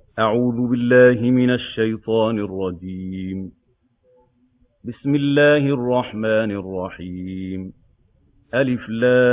أعوذ بالله من الشيطان الرجيم. بسم الله الرحمن الرحيم. ألف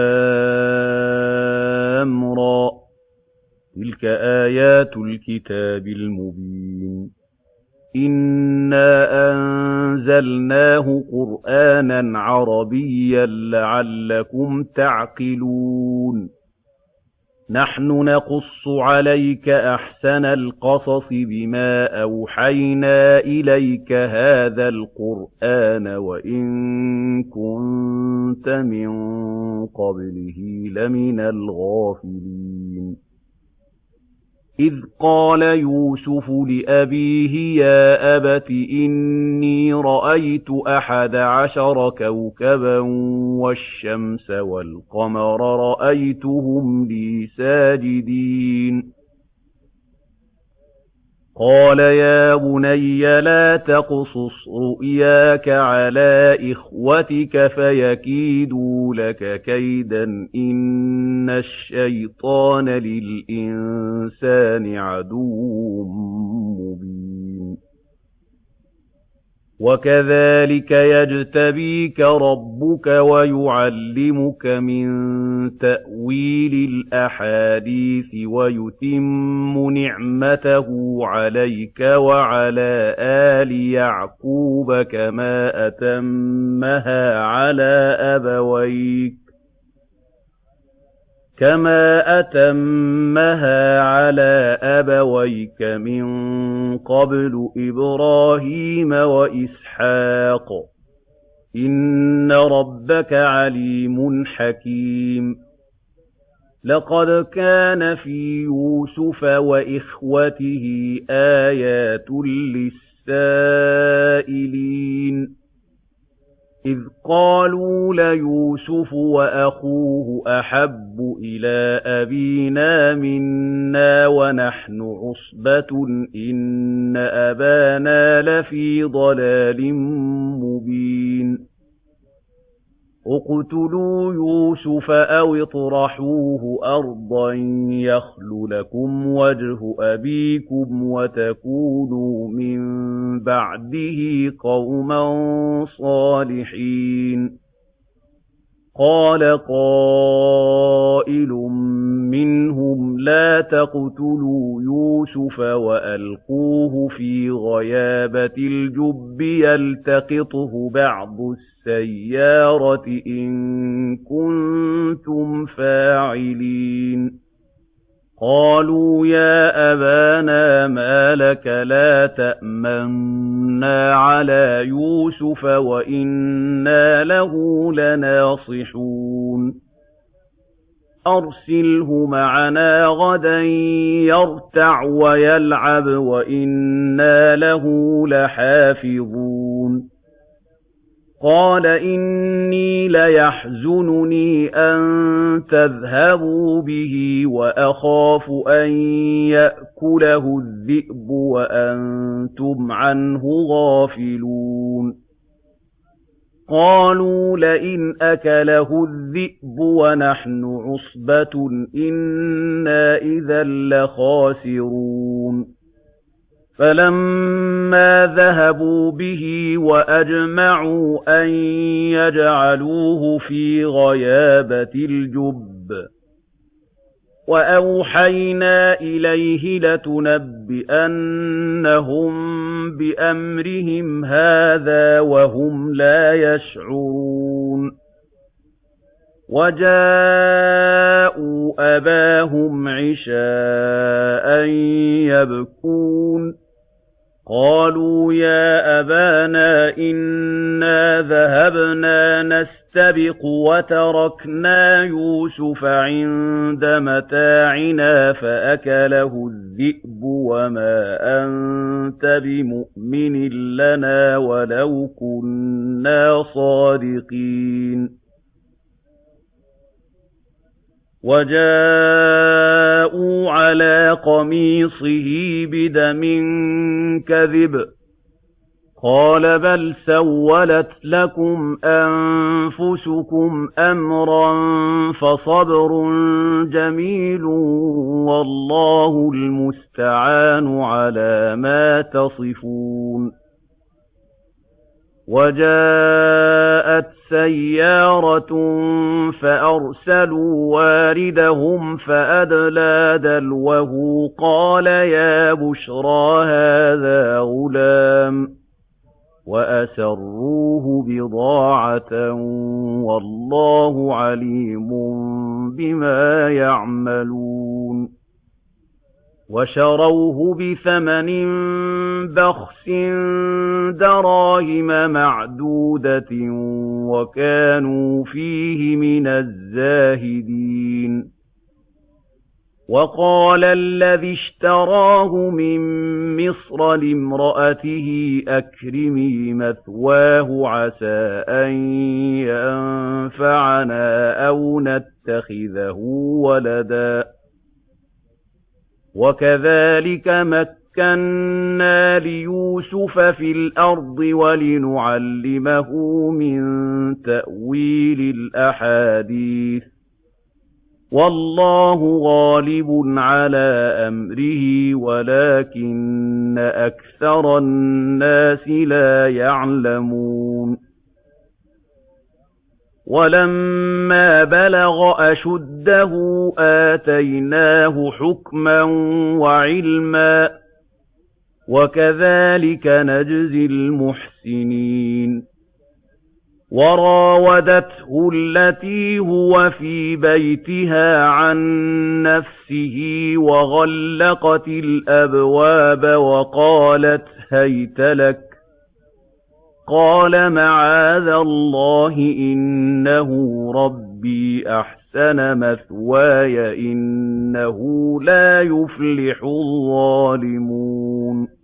لام را. تلك آيات الكتاب المبين. إنا أنزلناه قرآنا عربيا لعلكم تعقلون. نحن نقص عليك أحسن القصص بما أوحينا إليك هذا القرآن وإن كنت من قبله لمن الغافلين. إذ قال يوسف لأبيه يا أبت إني رأيت 11 كوكبا والشمس والقمر رأيتهم لي ساجدين. قال يا بني لا تقصص رؤياك على إخوتك فيكيدوا لك كيدا إن الشيطان للإنسان عدو مبين. وكذلك يجتبيك ربك ويعلمك من تأويل الأحاديث ويتم نعمته عليك وعلى آل يعقوب كما أتمها على أبويك من قبل إبراهيم وإسحاق إن ربك عليم حكيم. لقد كان في يوسف وإخوته آيات للسائلين إذ قالوا ليوسف وأخوه أحب إلى أبينا منا ونحن عصبة إن أبانا لفي ضلال مبين. اقتلوا يوسف أو اطرحوه أرضا يخل لكم وجه أبيكم وتكونوا من بعده قوما صالحين. قال قائل منهم لا تقتلوا يوسف وألقوه في غيابة الجب يلتقطه بعض السيارة إن كنتم فاعلين. قالوا يا أبانا ما لك لا تأمنا على يوسف وإنا له لناصحون. أرسله معنا غدا يرتع ويلعب وإنا له لحافظون. قال إني ليحزنني أن تذهبوا به وأخاف أن يأكله الذئب وأنتم عنه غافلون. قالوا لئن أكله الذئب ونحن عصبة إنا إذا لخاسرون. فَلَمَّا ذَهَبُوا بِهِ وَأَجْمَعُوا أَن يَجْعَلُوهُ فِي غَيَابَتِ الْجُبِّ وَأَوْحَيْنَا إِلَيْهِ لَتُنَبِّئَنَّهُم بِأَمْرِهِمْ هَٰذَا وَهُمْ لَا يَشْعُرُونَ. وَجَاءُوا أَبَاهُمْ عِشَاءً يَبْكُونَ. قَالُوا يَا أَبَانَا إِنَّا ذَهَبْنَا نَسْتَبِقُ وَتَرَكْنَا يُوسُفَ عِندَ مَتَاعِنَا فَأَكَلَهُ الذِّئْبُ وَمَا أَنتَ بِمُؤْمِنٍ لَّنَا وَلَوْ كُنَّا صَادِقِينَ. وَجَاءُوا عَلَىٰ قَمِيصِهِ بِدَمٍ كَذِبٍ قَالَ بَلْ سَوَّلَتْ لَكُمْ أَنفُسُكُمْ أَمْرًا فَصَبْرٌ جَمِيلٌ وَاللَّهُ الْمُسْتَعَانُ عَلَىٰ مَا تَصِفُونَ وَجَاءَتْ سَيَّارَةٌ فَأَرْسَلُوا وَارِدَهُمْ فَأَدْلَىٰ دَلْوَهُ قَالَ يَا بُشْرَىٰ هَٰذَا غُلَامٌ وَأَسَرُّوهُ بِضَاعَةً وَاللَّهُ عَلِيمٌ بِمَا يَعْمَلُونَ وَشَرَوْهُ بِثَمَنٍ بَخْسٍ دَرَاهِمَ مَعْدُودَةٍ وَكَانُوا فِيهِ مِنَ الزَّاهِدِينَ وَقَالَ الَّذِي اشْتَرَاهُ مِن مِّصْرَ لِامْرَأَتِهِ أَكْرِمِي مَثْوَاهُ عَسَىٰ أَن يَنفَعَنَا أَوْ نَتَّخِذَهُ وَلَدًا ۚ وَكَذَٰلِكَ مَكَّنَّا لِيُوسُفَ فِي الْأَرْضِ وَلِنُعَلِّمَهُ مِن تَأْوِيلِ الْأَحَادِيثِ ۚ وَاللَّهُ غَالِبٌ عَلَىٰ أَمْرِهِ وَلَٰكِنَّ أَكْثَرَ النَّاسِ لَا يَعْلَمُونَ وَلَمَّا بَلَغَ أَشُدَّهُ آتَيْنَاهُ حُكْمًا وَعِلْمًا ۚ وَكَذَٰلِكَ نَجْزِي الْمُحْسِنِينَ وَرَاوَدَتْهُ الَّتِي هُوَ فِي بَيْتِهَا عَن نَّفْسِهِ وَغَلَّقَتِ الْأَبْوَابَ وَقَالَتْ هَيْتَ لَكَ ۚ قَالَ مَعَاذَ اللَّهِ إِنَّهُ رَبِّي أَحْسَنَ مَثْوَايَ ۖ إِنَّهُ لَا يُفْلِحُ الظَّالِمُونَ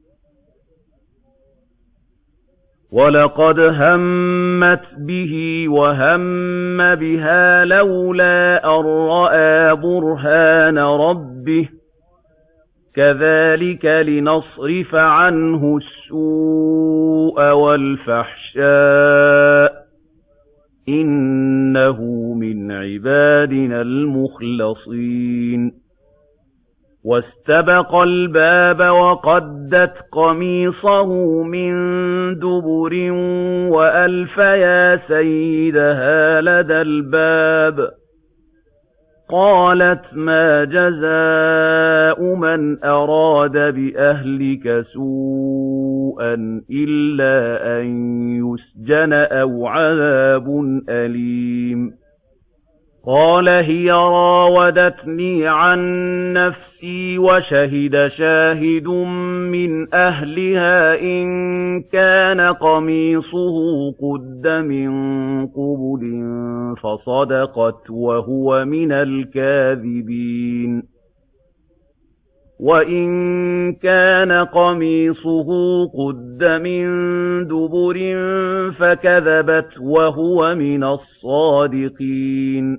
وَلَقَدْ هَمَّتْ بِهِ وَهَمَّ بِهَا لَوْلَا أَن رَّأَىٰ بُرْهَانَ رَبِّهِ ۚ كَذَٰلِكَ لِنَصْرِفَ عَنْهُ السُّوءَ وَالْفَحْشَاءَ ۚ إِنَّهُ مِنْ عِبَادِنَا الْمُخْلَصِينَ وَاسْتَبَقَا الْبَابَ وَقَدَّتْ قَمِيصَهُ مِن دُبُرٍ وَأَلْفَ يَا سَيِّدَهَا لَدَى الْبَابِ ۚ قَالَتْ مَا جَزَاءُ مَنْ أَرَادَ بِأَهْلِكَ سُوءًا إِلَّا أَن يُسْجَنَ أَوْ عَذَابٌ أَلِيمٌ قَالَ هِيَ رَاوَدَتْنِي عَن نَّفْسِي وَشَهِدَ شَاهِدٌ مِّنْ أَهْلِهَا إِن كَانَ قَمِيصُهُ قُدَّ مِن قُبُلٍ فَصَدَقَتْ وَهُوَ مِنَ الْكَاذِبِينَ وَإِن كَانَ قَمِيصُهُ قُدَّ مِن دُبُرٍ فَكَذَبَتْ وَهُوَ مِنَ الصَّادِقِينَ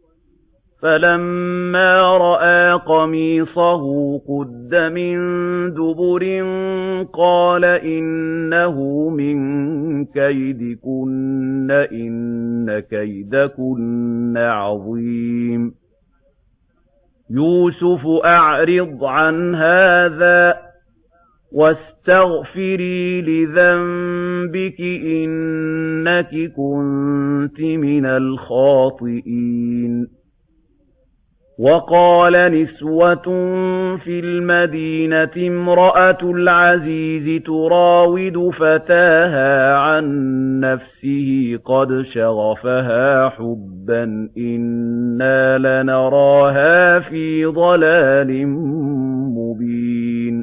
فَلَمَّا رَأَىٰ قَمِيصَهُ قُدَّ مِن دُبُرٍ قَالَ إِنَّهُ مِن كَيْدِكُنَّ ۖ إِنَّ كَيْدَكُنَّ عَظِيمٌ يُوسُفُ أَعْرِضْ عَنْ هَٰذَا وَاسْتَغْفِرِي لِذَنبِكِ إِنَّكِ كُنتِ مِنَ الْخَاطِئِينَ وَقَالَ نِسْوَةٌ فِي الْمَدِينَةِ امْرَأَتُ الْعَزِيزِ تُرَاوِدُ فَتَاهَا عَن نَّفْسِهِ قَدْ شَغَفَهَا حُبًّا إِنَّا لَنَرَاهَا فِي ضَلَالٍ مُّبِينٍ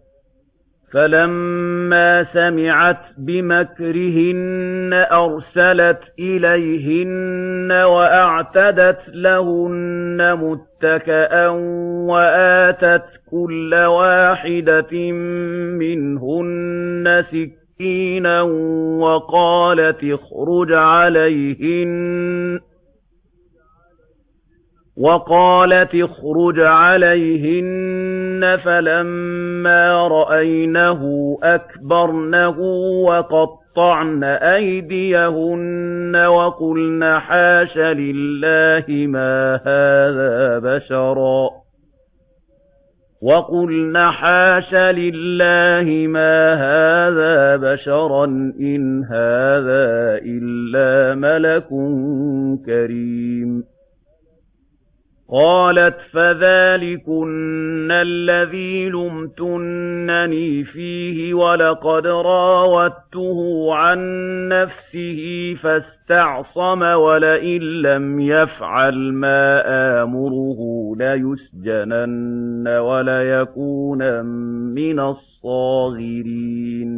فَلَمَّا سَمِعَتْ بِمَكْرِهِنَّ أَرْسَلَتْ إِلَيْهِنَّ وَأَعْتَدَتْ لَهُنَّ مُتَّكَأً وَآتَتْ كُلَّ وَاحِدَةٍ مِّنْهُنَّ سِكِّينًا وَقَالَتِ اخْرُجْ عَلَيْهِنَّ فَأَقْبَلْنَ فَلَمَّا رَأَيْنَهُ أَكْبَرْنَهُ وَقَطَّعْنَ أَيْدِيَهُنَّ وَقُلْنَ حَاشَ لِلَّهِ مَا هَٰذَا بَشَرًا إِنْ هَٰذَا إِلَّا مَلَكٌ كَرِيمٌ قَالَتْ فَذَٰلِكُنَّ الَّذِي لُمْتُنَّنِي فِيهِ وَلَقَدْ رَاوَدتُّهُ عَن نَّفْسِهِ فَاسْتَعْصَمَ وَلَئِن لَّمْ يَفْعَلْ مَا آمُرُهُ لَيُسْجَنَنَّ وَلَيَكُونًا مِّنَ الصَّاغِرِينَ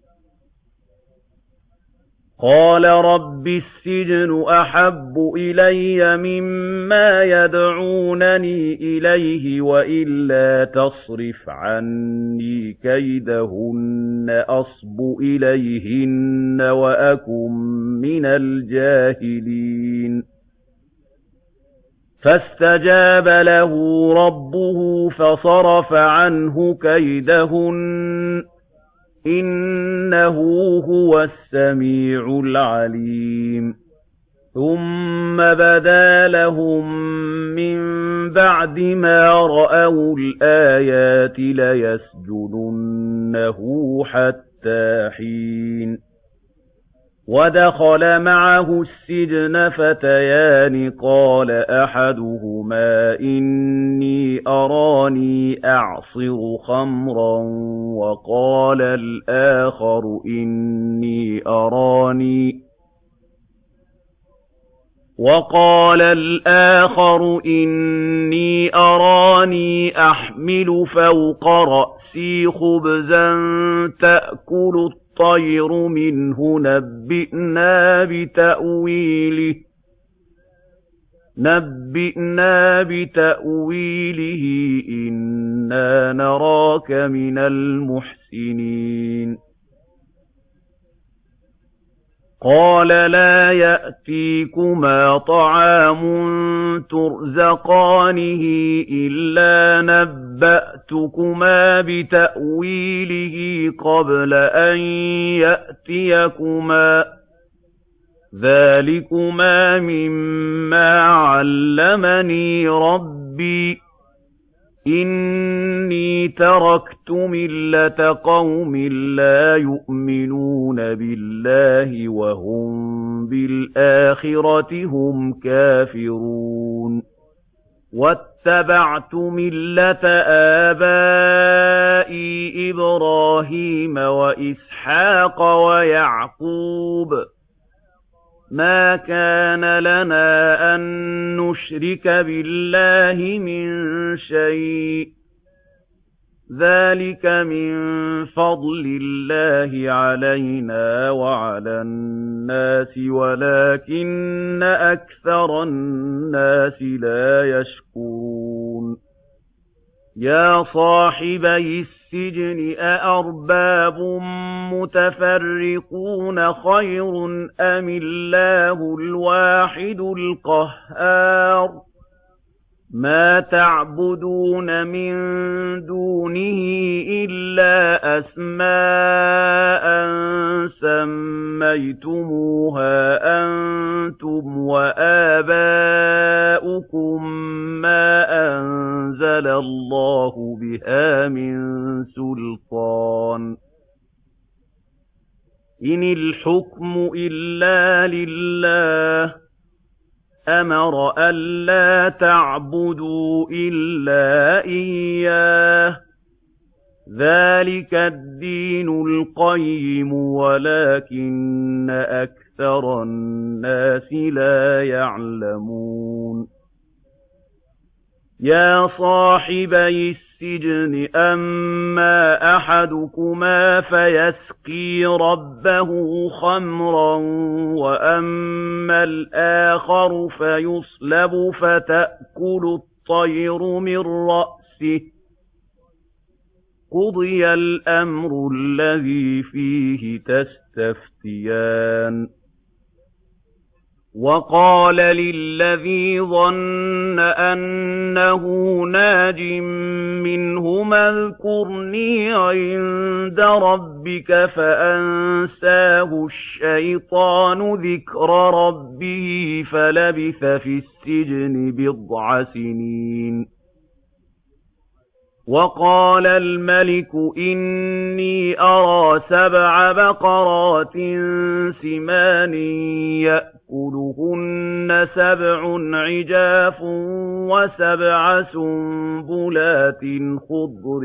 قَالَ رَبِّ السِّجْنُ أَحَبُّ إِلَيَّ مِمَّا يَدْعُونَنِي إِلَيْهِ وَإِلَّا تَصْرِفْ عَنِّي كَيْدَهُنَّ أَصْبُ إِلَيْهِنَّ وَأَكُن مِّنَ الْجَاهِلِينَ فَاسْتَجَابَ لَهُ رَبُّهُ فَصَرَفَ عَنْهُ كَيْدَهُنَّ إِنَّهُ هُوَ السَّمِيعُ الْعَلِيمُ ثُمَّ بَدَا لَهُم مِّن بَعْدِ مَا رَأَوُا الْآيَاتِ لَيَسْجُنُنَّهُ حَتَّىٰ حِينٍ وَدَخَلَ مَعَهُ السِّجْنَ فَتَيَانِ قَالَ أَحَدُهُمَا إِنِّي أَرَانِي أَعْصِرُ خَمْرًا وَقَالَ الْآخَرُ إِنِّي أَرَانِي أَحْمِلُ فَوْقَ رَأْسِي خُبْزًا تَأْكُلُ الطَّيْرُ مِنْهُ نَبِّئْنَا بِتَأْوِيلِهِ إِنَّا نَرَاكَ مِنَ الْمُحْسِنِينَ قَالَ لَا يَأْتِيكُمَا طَعَامٌ تُرْزَقَانِهِ إِلَّا نَبَّأْتُكُمَا بِتَأْوِيلِهِ قَبْلَ أَن يَأْتِيَكُمَا ۚ ذَٰلِكُمَا مِمَّا عَلَّمَنِي رَبِّي ۚ إِنِّي تَرَكْتُ مِلَّةَ قَوْمٍ لَّا يُؤْمِنُونَ بِاللَّهِ وَهُم بِالْآخِرَةِ هُمْ كَافِرُونَ وَاتَّبَعْتُ مِلَّةَ آبَائِي إِبْرَاهِيمَ وَإِسْحَاقَ وَيَعْقُوبَ ۚ مَا كَانَ لَنَا أَن نُّشْرِكَ بِاللَّهِ مِن شَيْءٍ ۚ ذَٰلِكَ مِن فَضْلِ اللَّهِ عَلَيْنَا وَعَلَى النَّاسِ وَلَٰكِنَّ أَكْثَرَ النَّاسِ لَا يَشْكُرُونَ يَا صَاحِبَيِ السِّجْنِ أَأَرْبَابٌ مُّتَفَرِّقُونَ خَيْرٌ أَمِ اللَّهُ الْوَاحِدُ الْقَهَّارُ مَا تَعْبُدُونَ مِن دُونِهِ إِلَّا أَسْمَاءً سَمَّيْتُمُوهَا أَنتُمْ وَآبَاؤُكُم مَّا أَنزَلَ اللَّهُ بِهَا مِن سُلْطَانٍ ۚ إِنِ الْحُكْمُ إِلَّا لِلَّهِ ۚ أَمَرَ أَلَّا تَعْبُدُوا إِلَّا إِيَّاهُ ۚ ذَٰلِكَ الدِّينُ الْقَيِّمُ وَلَٰكِنَّ أَكْثَرَ النَّاسِ لَا يَعْلَمُونَ يَا صَاحِبَيِ السِّجْنِ أَمَّا أَحَدُكُمَا فَيَسْقِي رَبَّهُ خَمْرًا وَأَمَّا الْآخَرُ فَيُصْلَبُ فَتَأْكُلُ الطَّيْرُ مِن رَّأْسِهِ ۚ قُضِيَ الْأَمْرُ الَّذِي فِيهِ تَسْتَفْتِيَانِ وَقَالَ لِلَّذِي ظَنَّ أَنَّهُ نَاجٍ مِّنْهُمَا اذْكُرْنِي عِندَ رَبِّكَ فَأَنسَاهُ الشَّيْطَانُ ذِكْرَ رَبِّهِ فَلَبِثَ فِي السِّجْنِ بِضْعَ سِنِينَ وَقَالَ الْمَلِكُ إِنِّي أَرَىٰ 7 بَقَرَاتٍ سِمَانٍ يَأْكُلُهُنَّ 7 عِجَافٌ و7 سُنبُلَاتٍ خُضْرٍ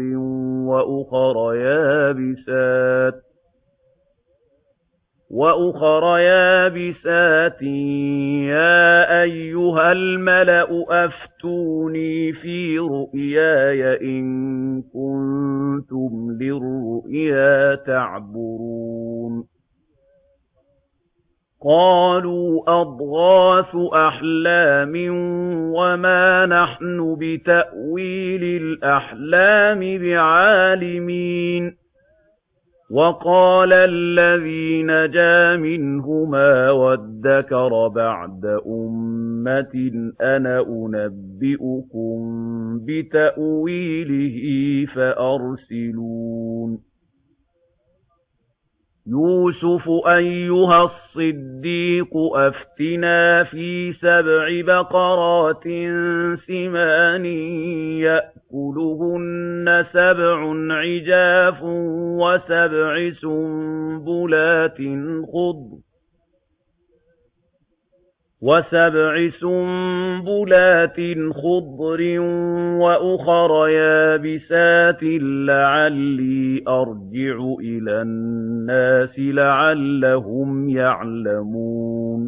وَأُخَرَ يَابِسَاتٍ يَا أَيُّهَا الْمَلَأُ أَفْتُونِي فِي رُؤْيَايَ إِن كُنتُمْ لِلرُّؤْيَا تَعْبُرُونَ قَالُوا أَضْغَاثُ أَحْلَامٍ وَمَا نَحْنُ بِتَأْوِيلِ الْأَحْلَامِ بِعَالِمِينَ وَقَالَ الَّذِي نَجَا مِنْهُمَا وَادَّكَرَ بَعْدَ أُمَّةٍ أَنَا أُنَبِّئُكُم بِتَأْوِيلِهِ فَأَرْسِلُونِ يُوسُفُ أَيُّهَا الصِّدِّيقُ أَفْتِنَا فِي 7 بَقَرَاتٍ سِمَانٍ يَأْكُلُهُنَّ 7 عِجَافٌ و7 سُنبُلَاتٍ خُضْرٍ وَأُخَرَ يَابِسَاتٍ لَّعَلِّي أَرْجِعُ إِلَى النَّاسِ لَعَلَّهُمْ يَعْلَمُونَ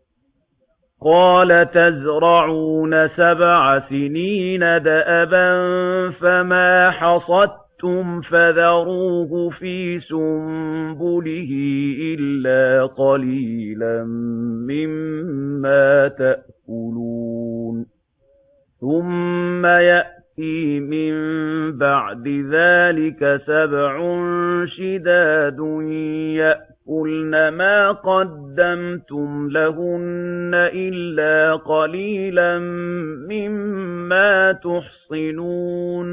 قَالَ تَزْرَعُونَ 7 سِنِينَ دَأَبًا فَمَا حَصَدتُّمْ فَذَرُوهُ فِي سُنبُلِهِ إِلَّا قَلِيلًا مِّمَّا تَأْكُلُونَ ثُمَّ يَأْتِي مِن بَعْدِ ذَٰلِكَ 7 شِدَادٌ يَأْكُلْنَ مَا قَدَّمْتُمْ لَهُنَّ إِلَّا قَلِيلًا مِّمَّا تُحْصِنُونَ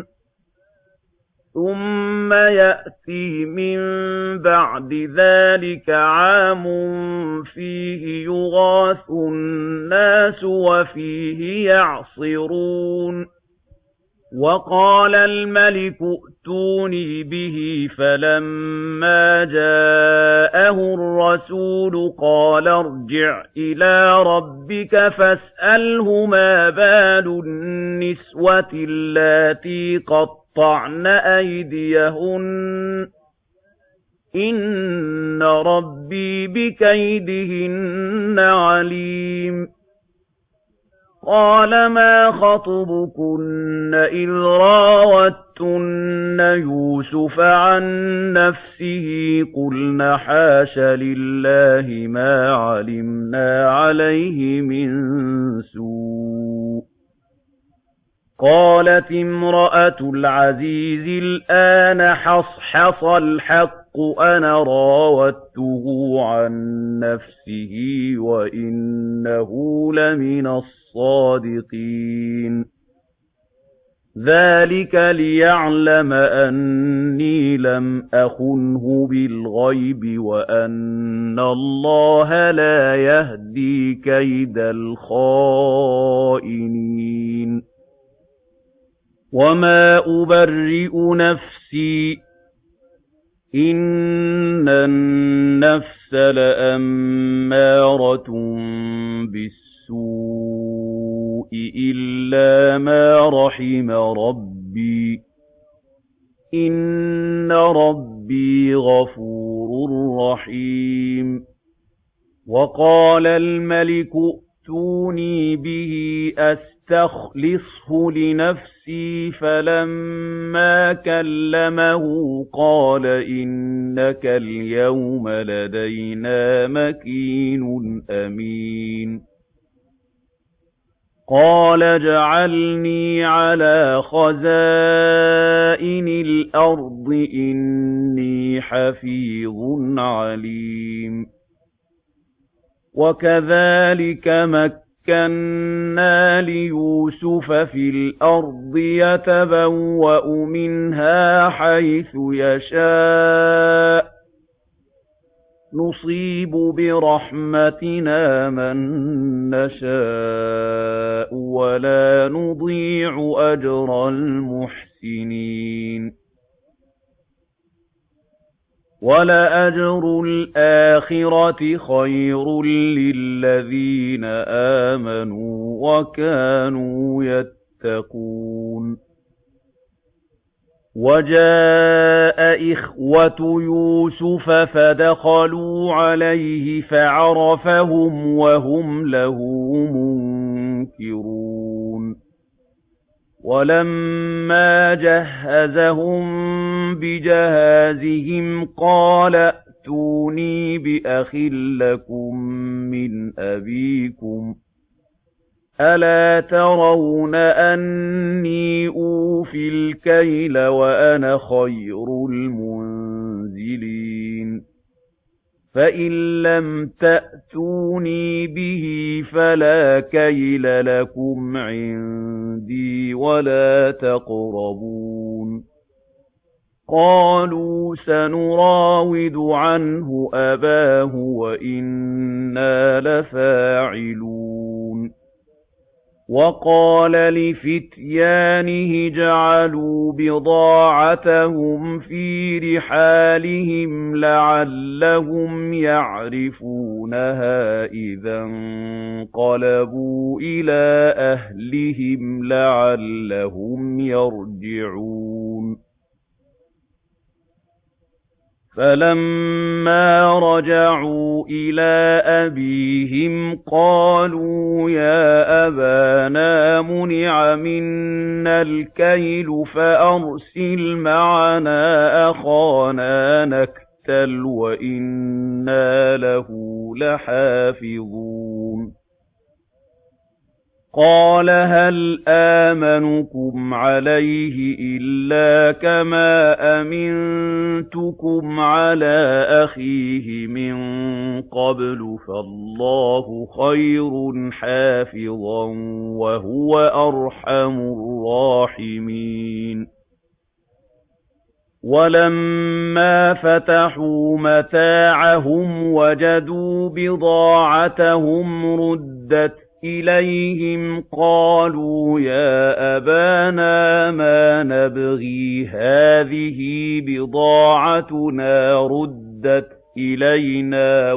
ثُمَّ يَأْتِي مِن بَعْدِ ذَٰلِكَ عَامٌ فِيهِ يُغَاثُ النَّاسُ وَفِيهِ يَعْصِرُونَ وَقَالَ الْمَلِكُ ائْتُونِي بِهِ فَلَمَّا جَاءَهُ الرَّسُولُ قَالَ ارْجِعْ إِلَىٰ رَبِّكَ فَاسْأَلْهُ مَا بَالُ النِّسْوَةِ اللَّاتِي قَطَّعْنَ أَيْدِيَهُنَّ ۚ إِنَّ رَبِّي بِكَيْدِهِنَّ عَلِيمٌ قَالَ مَا خَطْبُكُنَّ إِذْ رَاوَدتُّنَّ يُوسُفَ عَن نَّفْسِهِ قُلْنَ حَاشَ لِلَّهِ مَا عَلِمْنَا عَلَيْهِ مِن سُوءٍ قَالَتِ امْرَأَتُ الْعَزِيزِ الْآنَ حَصْحَصَ الْحَقُّ أَنَا رَاوَدتُّهُ عَن نَّفْسِهِ وَإِنَّهُ لَمِنَ الصَّادِقِينَ ذَلِكَ لِيَعْلَمَ أَنِّي لَمْ أَخُنْهُ بِالْغَيْبِ وَأَنَّ اللَّهَ لَا يَهْدِي كَيْدَ الْخَائِنِينَ وَمَا أُبَرِّئُ نَفْسِي ۚ إِنَّ النَّفْسَ لَأَمَّارَةٌ بِالسُّوءِ إِلَّا مَا رَحِمَ رَبِّي ۚ إِنَّ رَبِّي غَفُورٌ رَّحِيمٌ وَقَالَ الْمَلِكُ ائْتُونِي بِهِ أَسْتَخْلِصْهُ لِنَفْسِي فَلَمَّا كَلَّمَهُ قَالَ إِنَّكَ الْيَوْمَ لَدَيْنَا مَكِينٌ أَمِينٌ قَالَ اجْعَلْنِي عَلَىٰ خَزَائِنِ الْأَرْضِ ۖ إِنِّي حَفِيظٌ عَلِيمٌ وَكَذَٰلِكَ مَكَّنَّا لِيُوسُفَ فِي الْأَرْضِ يَتَبَوَّأُ مِنْهَا حَيْثُ يَشَاءُ ۚ نُصِيبُ بِرَحْمَتِنَا مَن نَّشَاءُ ۖ وَلَا نُضِيعُ أَجْرَ الْمُحْسِنِينَ وَلَأَجْرُ الْآخِرَةِ خَيْرٌ لِّلَّذِينَ آمَنُوا وَكَانُوا يَتَّقُونَ وَجَاءَ إِخْوَةُ يُوسُفَ فَدَخَلُوا عَلَيْهِ فَعَرَفَهُمْ وَهُمْ لَهُ مُنكِرُونَ وَلَمَّا جَهَّزَهُم بِجَهَازِهِمْ قَالَ ائْتُونِي بِأَخٍ لَّكُم مِّنْ أَبِيكُمْ ۚ أَلَا تَرَوْنَ أَنِّي أُوفِي الْكَيْلَ وَأَنَا خَيْرُ الْمُنزِلِينَ فَإِن لَّمْ تَأْتُونِي بِهِ فَلَا كَيْلَ لَكُمْ عِندِي وَلَا تَقْرَبُونِ قَالُوا سَنُرَاوِدُ عَنْهُ أَبَاهُ وَإِنَّا لَفَاعِلُونَ وَقَالَ لِفِتْيَانِهِ اجْعَلُوا بِضَاعَتَهُمْ فِي رِحَالِهِمْ لَعَلَّهُمْ يَعْرِفُونَهَا إِذَا انقَلَبُوا إِلَىٰ أَهْلِهِمْ لَعَلَّهُمْ يَرْجِعُونَ فَلَمَّا رَجَعُوا إِلَىٰ أَبِيهِمْ قَالُوا يَا أَبَانَا مُنِعَ مِنَّا الْكَيْلُ فَأَرْسِلْ مَعَنَا أَخَانَا نَكْتَلْ وَإِنَّا لَهُ لَحَافِظُونَ قَالَ هَلْ آمَنُكُمْ عَلَيْهِ إِلَّا كَمَا أَمِنتُكُمْ عَلَىٰ أَخِيهِ مِن قَبْلُ فَاللَّهُ خَيْرٌ حَافِظًا وَهُوَ أَرْحَمُ الرَّاحِمِينَ وَلَمَّا فَتَحُوا مَتَاعَهُمْ وَجَدُوا بِضَاعَتَهُمْ رُدَّتْ إِلَيْهِمْ قَالُوا يَا أَبَانَا مَا نَبْغِي هَٰذِهِ بِضَاعَتُنَا رُدَّتْ إِلَيْنَا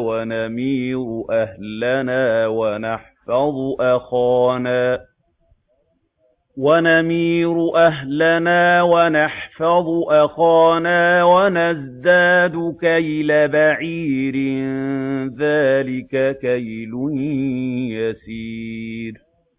وَنَمِيرُ أَهْلَنَا وَنَحْفَظُ أَخَانَا وَنَزْدَادُ كَيْلَ بَعِيرٍ ۖ ذَٰلِكَ كَيْلٌ يَسِيرٌ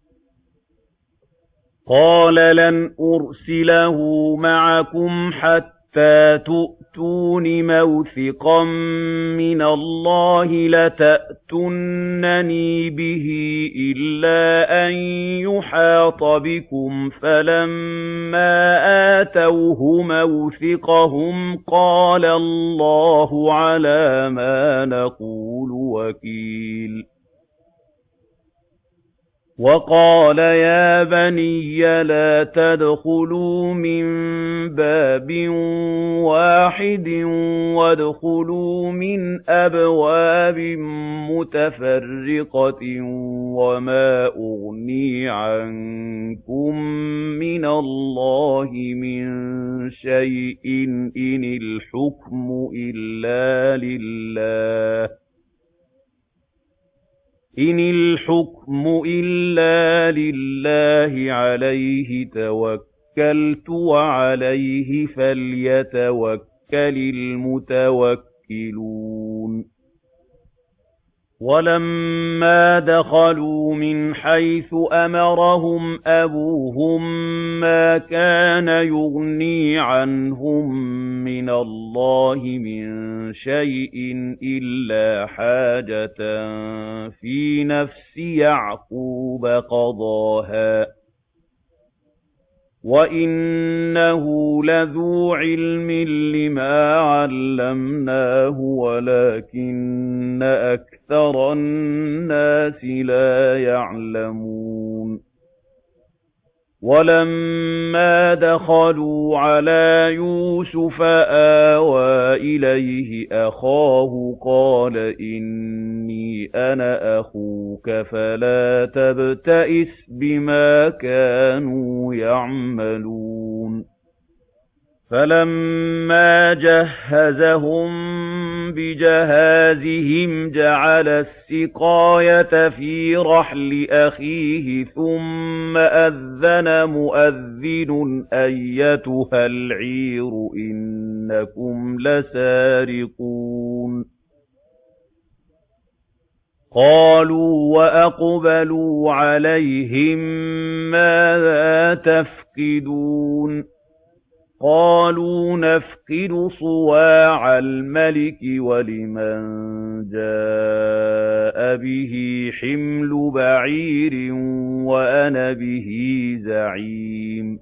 قَالَ لَنْ أُرْسِلَهُ مَعَكُمْ حَتَّىٰ تُؤْتُونِ مَوْثِقًا مِّنَ اللَّهِ لَتَأْتُنَّنِي بِهِ إِلَّا أَن يُحَاطَ بِكُمْ ۖ فَلَمَّا آتَوْهُ مَوْثِقَهُمْ قَالَ اللَّهُ عَلَىٰ مَا نَقُولُ وَكِيلٌ وَقَالَ يَا بَنِيَّ لَا تَدْخُلُوا مِن بَابٍ وَاحِدٍ وَادْخُلُوا مِنْ أَبْوَابٍ مُّتَفَرِّقَةٍ وَمَا أُغْنِي عَنكُم مِّنَ اللَّهِ مِن شَيْءٍ إِنِ الْحُكْمُ إِلَّا لِلَّهِ عَلَيْهِ تَوَكَّلْتُ وَعَلَيْهِ فَلْيَتَوَكَّلِ الْمُتَوَكِّلُونَ وَلَمَّا دَخَلُوا مِنْ حَيْثُ أَمَرَهُمْ أَبُوهُم مَّا كَانَ يُغْنِي عَنْهُم مِّنَ اللَّهِ مِن شَيْءٍ إِلَّا حَاجَةً فِي نَفْسِ يَعْقُوبَ قَضَاهَا ۚ وَإِنَّهُ لَذُو عِلْمٍ لِّمَا عَلَّمْنَاهُ وَلَٰكِنَّ أَكْثَرَ النَّاسِ لَا يَعْلَمُونَ وَلَمَّا دَخَلُوا عَلَىٰ يُوسُفَ آوَىٰ إِلَيْهِ أَخَاهُ قَالَ إِنِّي أَنَا أَخُوكَ فَلَا تَبْتَئِسْ بِمَا كَانُوا يَعْمَلُونَ فَلَمَّا جَهَّزَهُم بِجَهَازِهِمْ جَعَلَ السِّقَايَةَ فِي رَحْلِ أَخِيهِ ثُمَّ أَذَّنَ مُؤَذِّنٌ أَيَّتُهَا الْعِيرُ إِنَّكُمْ لَسَارِقُونَ قَالُوا وَأَقْبَلُوا عَلَيْهِم مَّاذَا تَفْقِدُونَ قَالُوا نَفْقِدُ صُوَاعَ الْمَلِكِ وَلِمَن جَاءَ بِهِ حِمْلُ بَعِيرٍ وَأَنَا بِهِ زَعِيمٌ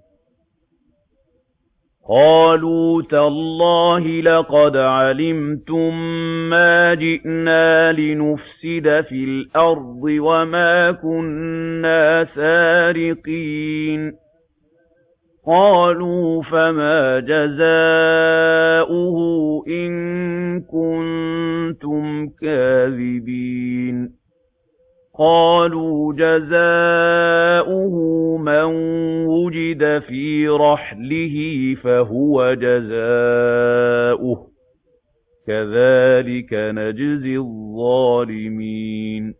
قَالُوا تَاللَّهِ لَقَدْ عَلِمْتُم مَّا جِئْنَا لِنُفْسِدَ فِي الْأَرْضِ وَمَا كُنَّا سَارِقِينَ قَالُوا فَمَا جَزَاؤُهُ إِن كُنتُمْ كَاذِبِينَ قَالُوا جَزَاؤُهُ مَن وُجِدَ فِي رَحْلِهِ فَهُوَ جَزَاؤُهُ كَذَٰلِكَ نَجْزِي الظَّالِمِينَ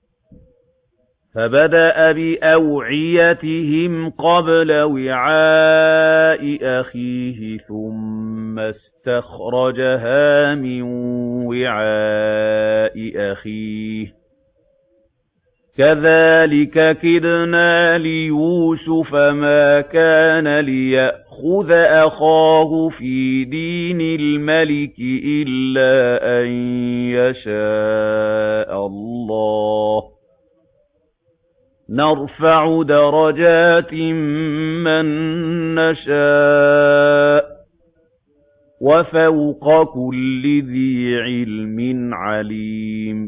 فَبَدَأَ بِأَوْعِيَتِهِمْ قَبْلَ وِعَاءِ أَخِيهِ ثُمَّ اسْتَخْرَجَهَا مِن وِعَاءِ أَخِيهِ كَذَٰلِكَ كِدْنَا لِيُوسُفَ مَا كَانَ لِيَأْخُذَ أَخَاهُ فِي دِينِ الْمَلِكِ إِلَّا أَن يَشَاءَ اللَّهُ نَرْفَعُ دَرَجَاتٍ مَّن نَّشَاءُ وَفَوْقَ كُلِّ ذِي عِلْمٍ عَلِيمٌ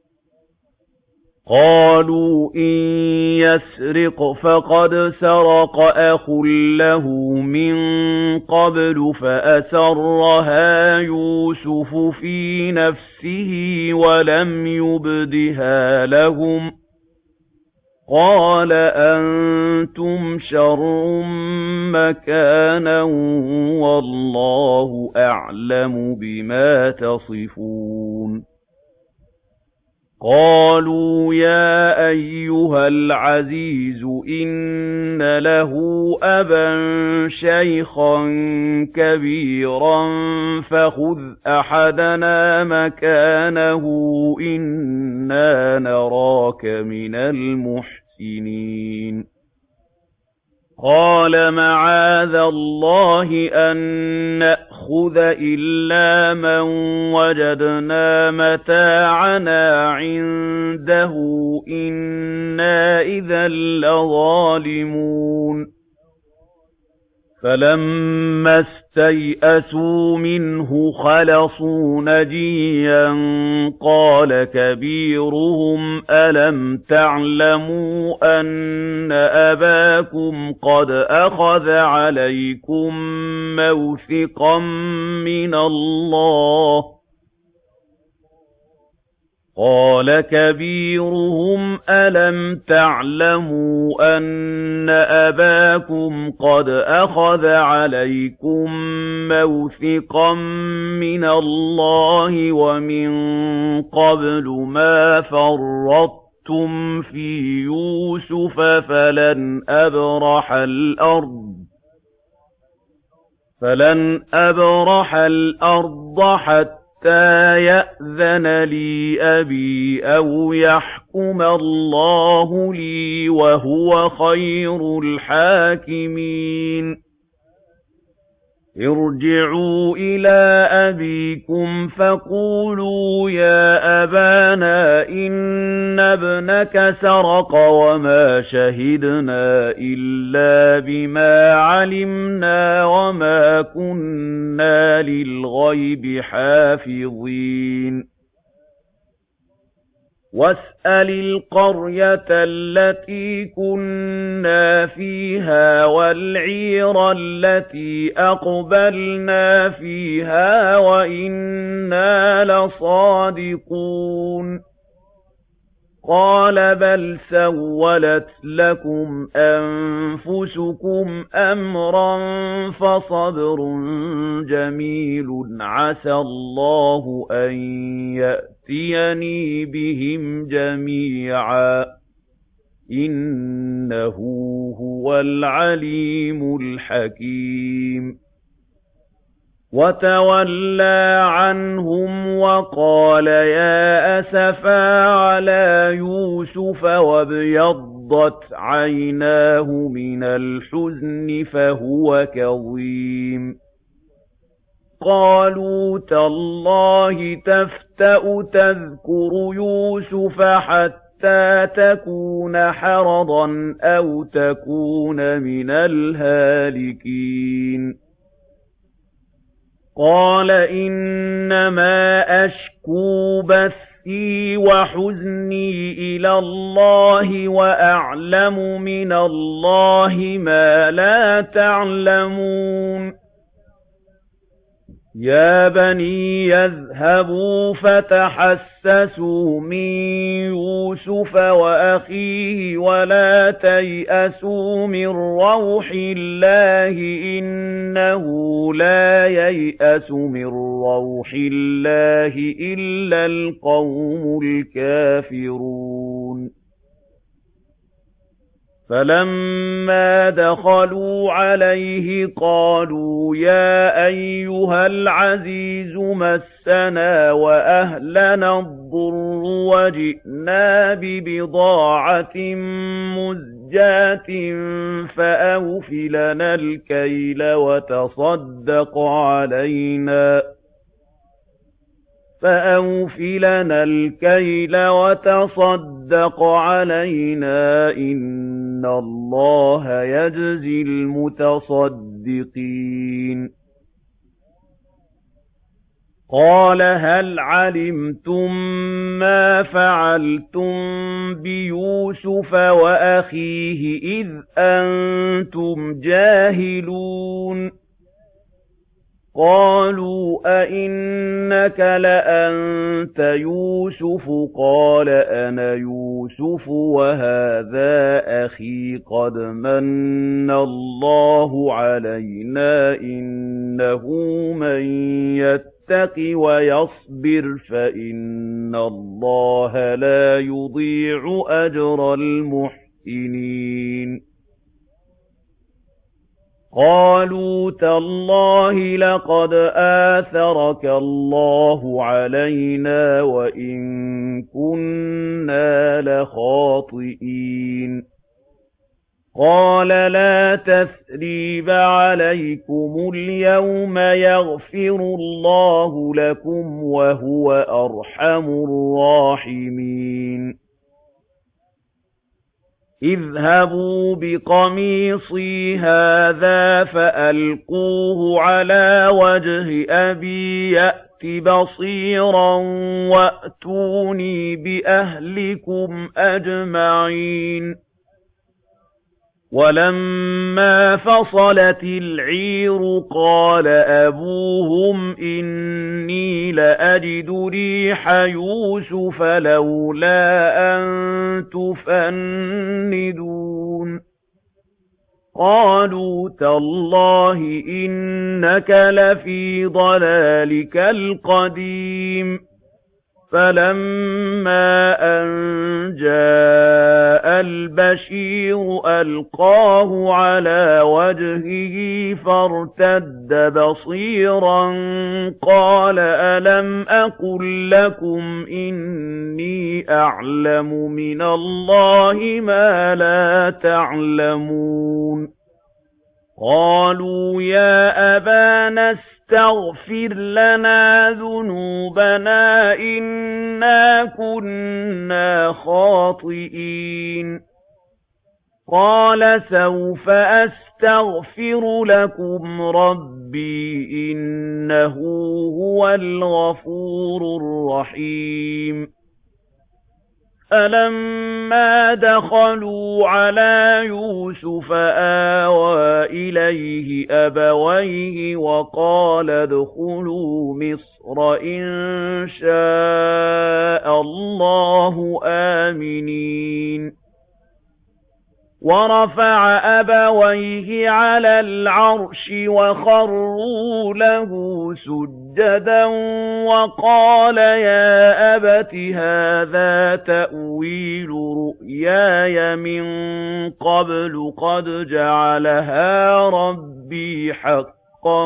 قَالُوا إِن يَسْرِقْ فَقَدْ سَرَقَ أَخٌ لَّهُ مِن قَبْلُ فَأَسَرَّهَا يُوسُفُ فِي نَفْسِهِ وَلَمْ يُبْدِهَا لَهُمْ قَالَ أَنتُمْ شَرٌّ مَّكَانًا وَاللَّهُ أَعْلَمُ بِمَا تَصِفُونَ قَالُوا يَا أَيُّهَا الْعَزِيزُ إِنَّ لَهُ أَبًا شَيْخًا كَبِيرًا فَخُذْ أَحَدَنَا مَكَانَهُ إِنَّا نَرَاكَ مِنَ الْمُحْسِنِينَ قَالَ مَعَاذَ اللَّهِ أَن نَّأْخُذَ إِلَّا مَن وَجَدْنَا مَتَاعَنَا عِندَهُ إِنَّا إِذًا لَّظَالِمُونَ فَلَمَّا اسْتَيْأَسُوا مِنْهُ خَلَصُوا نَجِيًّا قَالَ كَبِيرُهُمْ أَلَمْ تَعْلَمُوا أَنَّ أَبَاكُمْ قَدْ أَخَذَ عَلَيْكُم مَّوْثِقًا مِّنَ اللَّهِ قَالَ كَبِيرُهُمْ أَلَمْ تَعْلَمُوا أَنَّ أَبَاكُمْ قَدْ أَخَذَ عَلَيْكُم مَّوْثِقًا مِّنَ اللَّهِ وَمِن قَبْلُ مَا فَرَّطتُمْ فِي يُوسُفَ فَلَنْ أَبْرَحَ الْأَرْضَ حَتَّىٰ يَأْذَنَ لِي أَبِي أَوْ يَحْكُمَ اللَّهُ لِي وَهُوَ خَيْرُ الْحَاكِمِينَ ارْجِعُوا إِلَىٰ أَبِيكُمْ فَقُولُوا يَا أَبَانَا إِنَّ ابْنَكَ سَرَقَ وَمَا شَهِدْنَا إِلَّا بِمَا عَلِمْنَا وَمَا كُنَّا لِلْغَيْبِ حَافِظِينَ وَاسْأَلِ الْقَرْيَةَ الَّتِي كُنَّا فِيهَا وَالْعِيرَ الَّتِي أَقْبَلْنَا فِيهَا وَإِنَّا لَصَادِقُونَ قَالَ بَلْ سَوَّلَتْ لَكُمْ أَنفُسُكُمْ أَمْرًا فَصَبْرٌ جَمِيلٌ عَسَى اللَّهُ أَن يَأْتِيَنِي بِهِمْ جَمِيعًا ۚ إِنَّهُ هُوَ الْعَلِيمُ الْحَكِيمُ وَتَوَلَّىٰ عَنْهُمْ وَقَالَ يَا أَسَفَىٰ عَلَىٰ يُوسُفَ وَابْيَضَّتْ عَيْنَاهُ مِنَ الْحُزْنِ فَهُوَ كَظِيمٌ قَالُوا تَاللَّهِ تَفْتَأُ تَذْكُرُ يُوسُفَ حَتَّىٰ تَكُونَ حَرَضًا أَوْ تَكُونَ مِنَ الْهَالِكِينَ قَالَ إِنَّمَا أَشْكُو بَثِّي وَحُزْنِي إِلَى اللَّهِ وَأَعْلَمُ مِنَ اللَّهِ مَا لَا تَعْلَمُونَ يَا بَنِيَّ اذْهَبُوا فَتَحَسَّسُوا مِن يُوسُفَ وَأَخِيهِ وَلَا تَيْأَسُوا مِن رَّوْحِ اللَّهِ ۖ إِنَّهُ لَا يَيْأَسُ مِن رَّوْحِ اللَّهِ إِلَّا الْقَوْمُ الْكَافِرُونَ فَلَمَّا دَخَلُوا عَلَيْهِ قَالُوا يَا أَيُّهَا الْعَزِيزُ مَسَّنَا وَأَهْلَنَا الضُّرُّ وَجِئْنَا بِبِضَاعَةٍ مُّزْجَاةٍ فَأَوْفِ لَنَا الْكَيْلَ وَتَصَدَّقْ عَلَيْنَا ۖ إِنَّ اللَّهَ يَجْزِي الْمُتَصَدِّقِينَ قَالَ هَلْ عَلِمْتُم مَّا فَعَلْتُم بِيُوسُفَ وَأَخِيهِ إِذْ أَنتُمْ جَاهِلُونَ قَالُوا أَإِنَّكَ لَأَنتَ يُوسُفُ قَالَ أَنَا يُوسُفُ وَهَٰذَا أَخِي قَدْ مَنَّ اللَّهُ عَلَيْنَا ۖ إِنَّهُ مَن يَتَّقِ وَيَصْبِرْ فَإِنَّ اللَّهَ لَا يُضِيعُ أَجْرَ الْمُحْسِنِينَ قَالُوا تَاللَّهِ لَقَدْ آثَرَكَ اللَّهُ عَلَيْنَا وَإِن كُنَّا لَخَاطِئِينَ قَالَ لَا تَثْرِيبَ عَلَيْكُمُ الْيَوْمَ يَغْفِرُ اللَّهُ لَكُمْ وَهُوَ أَرْحَمُ الرَّاحِمِينَ اذْهَبُوا بِقَمِيصِي هَٰذَا فَأَلْقُوهُ عَلَىٰ وَجْهِ أَبِي يَأْتِ بَصِيرًا وَأْتُونِي بِأَهْلِكُمْ أَجْمَعِينَ وَلَمَّا فَصَلَتِ الْعِيرُ قَالَ أَبُوهُمْ إِنِّي لَأَجِدُ رِيحَ يُوسُفَ لَوْلَا أَن تُفَنِّدُونِ قَالُوا تَاللَّهِ إِنَّكَ لَفِي ضَلَالِكَ الْقَدِيمِ فَلَمَّا أَن جَاءَ الْبَشِيرُ أَلْقَاهُ عَلَىٰ وَجْهِهِ فَارْتَدَّ بَصِيرًا قَالَ أَلَمْ أَقُل لَّكُمْ إِنِّي أَعْلَمُ مِنَ اللَّهِ مَا لَا تَعْلَمُونَ قَالُوا يَا أَبَانَا اسْتَغْفِرْ لَنَا ذُنُوبَنَا إِنَّا كُنَّا خَاطِئِينَ قَالَ سَوْفَ أَسْتَغْفِرُ لَكُمْ رَبِّي ۖ إِنَّهُ هُوَ الْغَفُورُ الرَّحِيمُ فَلَمَّا دَخَلُوا عَلَىٰ يُوسُفَ آوَىٰ إِلَيْهِ أَبَوَيْهِ وَقَالَ ادْخُلُوا مِصْرَ إِن شَاءَ اللَّهُ آمِنِينَ وَرَفَعَ أَبَوَيْهِ عَلَى الْعَرْشِ وَخَرُّوا لَهُ سُجَّدًا وَقَالَ يَا أَبَتِ هَٰذَا تَأْوِيلُ رُؤْيَايَ مِن قَبْلُ قَدْ جَعَلَهَا رَبِّي حَقًّا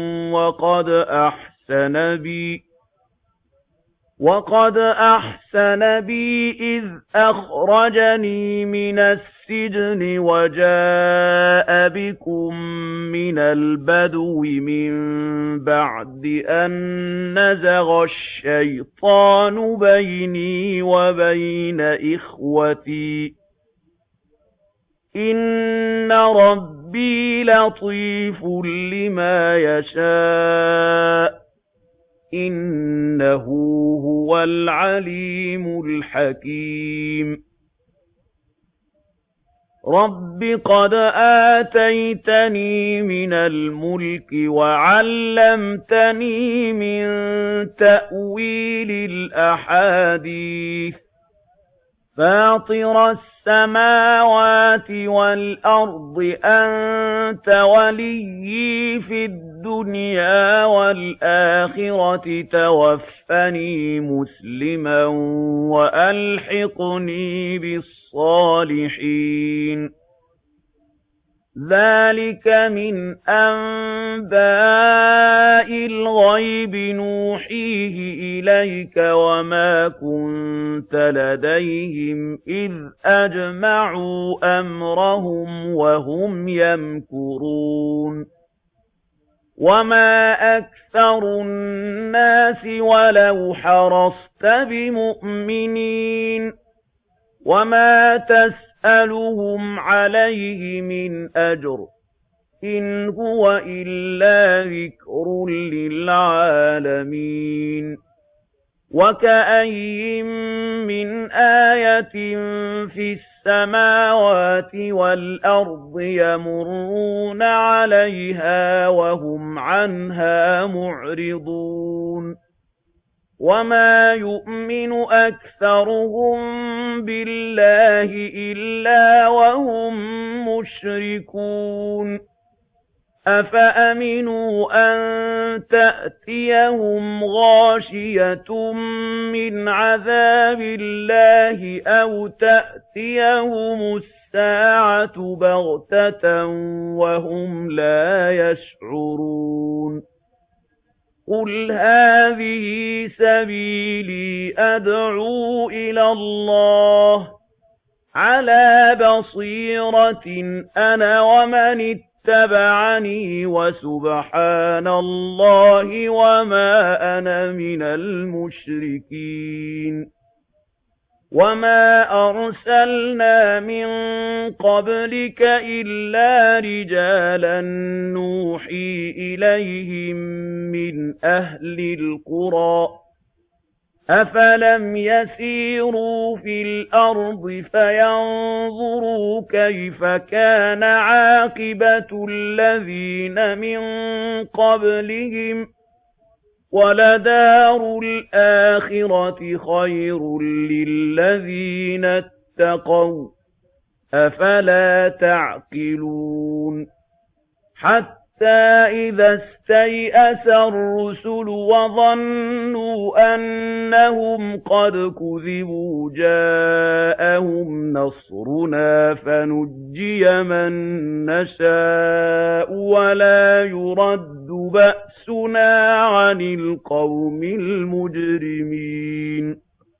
وَقَدْ أَحْسَنَ بِي إِذْ أَخْرَجَنِي مِنَ السِّجْنِ وَجَاءَ بِكُم مِّنَ الْبَدْوِ مِن بَعْدِ أَن نَّزَغَ الشَّيْطَانُ بَيْنِي وَبَيْنَ إِخْوَتِي ۚ إِنَّ رَبِّي لَطِيفٌ لِّمَا يَشَاءُ ۚ إِنَّهُ هُوَ الْعَلِيمُ الْحَكِيمُ رَبِّ قَدْ آتَيْتَنِي مِنَ الْمُلْكِ وَعَلَّمْتَنِي مِن تَأْوِيلِ الْأَحَادِيثِ فَاطِرَ السَّمَاوَاتِ وَالْأَرْضِ أَنتَ وَلِيِّي فِي الدُّنْيَا وَالْآخِرَةِ تَوَفَّنِي مُسْلِمًا وَأَلْحِقْنِي بِالصَّالِحِينَ ذَلِكَ مِنْ أَنبَاءِ الْغَيْبِ نُوحِيهِ إِلَيْكَ وَمَا كُنتَ لَدَيْهِمْ إِذْ أَجْمَعُوا أَمْرَهُمْ وَهُمْ يَمْكُرُونَ وَمَا أَكْثَرُ النَّاسِ وَلَوْ حَرَصْتَ بِمُؤْمِنِينَ وَمَا تَسْأَلُهُمْ عَلَيْهِ مِنْ أَجْرٍ ۚ إِنْ هُوَ إِلَّا ذِكْرٌ لِّلْعَالَمِينَ وَكَأَيِّن مِّنْ آيَةٍ فِي السَّمَاوَاتِ وَالْأَرْضِ يَمُرُّونَ عَلَيْهَا وَهُمْ عَنْهَا مُعْرِضُونَ وَمَا يُؤْمِنُ أَكْثَرُهُم بِاللَّهِ إِلَّا وَهُم مُّشْرِكُونَ أَفَأَمِنُوا أَن تَأْتِيَهُمْ غَاشِيَةٌ مِّنْ عَذَابِ اللَّهِ أَوْ تَأْتِيَهُمُ السَّاعَةُ بَغْتَةً وَهُمْ لَا يَشْعُرُونَ قُلْ هَٰذِهِ سَبِيلِي أَدْعُو إِلَى اللَّهِ عَلَىٰ بَصِيرَةٍ أَنَا وَمَنِ اتَّبَعَنِي وَسُبْحَانَ اللَّهِ وَمَا أَنَا مِنَ الْمُشْرِكِينَ وَمَا أَرْسَلْنَا مِن قَبْلِكَ إِلَّا رِجَالًا نُّوحِي إِلَيْهِم مِّنْ أَهْلِ الْقُرَىٰ ۗ أَفَلَمْ يَسِيرُوا فِي الْأَرْضِ فَيَنظُرُوا كَيْفَ كَانَ عَاقِبَةُ الَّذِينَ مِن قَبْلِهِمْ ۗ وَلَدَارُ الْآخِرَةِ خَيْرٌ لِّلَّذِينَ اتَّقَوْا ۗ أَفَلَا تَعْقِلُونَ حَتَّىٰ إِذَا اسْتَيْأَسَ الرُّسُلُ وَظَنُّوا أَنَّهُمْ قَدْ كُذِبُوا جَاءَهُمْ نَصْرُنَا فَنُجِّيَ مَن نَّشَاءُ وَلَا يُرَدُّ بَأْسُنَا عَنِ الْقَوْمِ الْمُجْرِمِينَ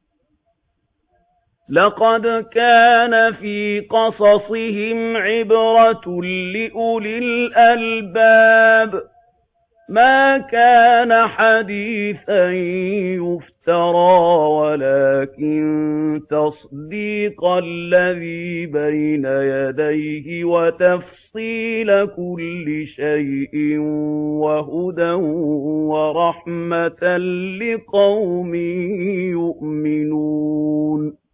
لَقَدْ كَانَ فِي قَصَصِهِمْ عِبْرَةٌ لِّأُولِي الْأَلْبَابِ مَا كَانَ حَدِيثًا يُفْتَرَىٰ وَلَٰكِن تَصْدِيقَ الَّذِي بَيْنَ يَدَيْهِ وَتَفْصِيلَ كُلِّ شَيْءٍ وَهُدًى وَرَحْمَةً لِّقَوْمٍ يُؤْمِنُونَ